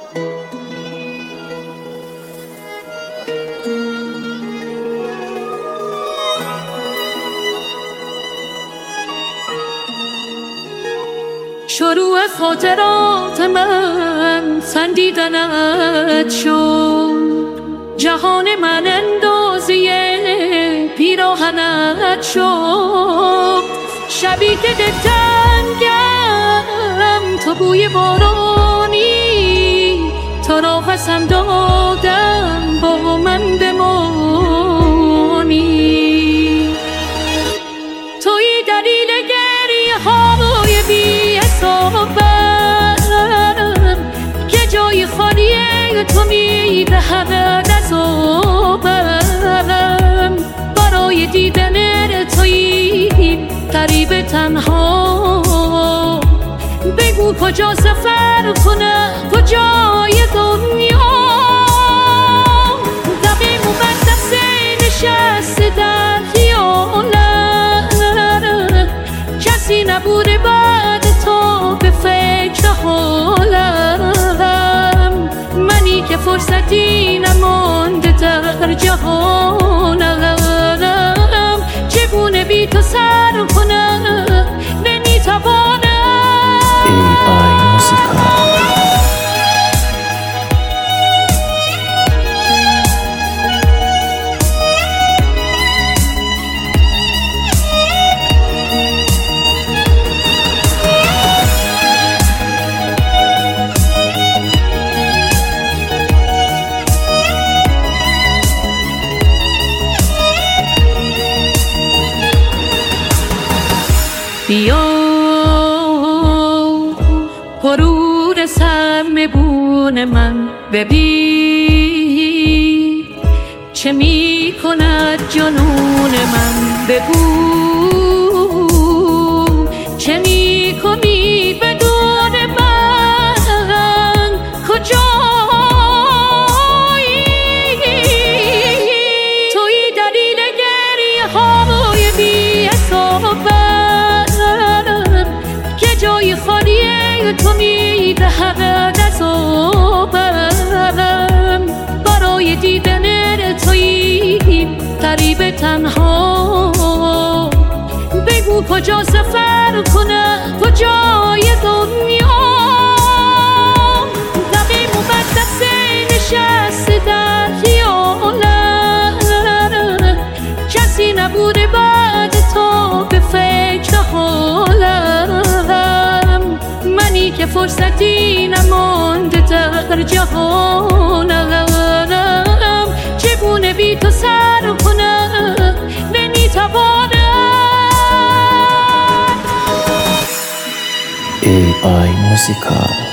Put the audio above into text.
شروع خاطرات من خندیدنت شد، جهان من اندازه پیراهنت شد. شبی که دلتنگم تو بوی بارانی، تو را قسم دادم با من بمانی. توی دلیل گریه های بی حسابم که جای خالی تو میدهد عذابم. برای دیدن توی غریب تنها، بگو کجا سفر کنم کجای دنیا. دقیق مقدس نشسته در خیالم، کسی نبوده بعد تو به فکر حالم. منی که فرصتی نمانده در جهانم، چگونه بی تو سر کنم نمیتوانم. AI موسیقا. بیا غرور سرنگون من ببین، چه می کند جنون من. بگو چه می کنی بدون من، کجایی؟ توی دلیل گریه های بی حسابم که جای خالی تو میدهد عذابم. برای دیدن توی غریب تنها، بگو کجا سفر کنم کجای دنیا. لبی مقدس نشسته در خیالم، کسی نبوده بعد تو به فکر حالم. منی که فرصتی نمانده در جهانم، چگونه بی تو سر کنم نمیتوانم. AI موسیقا.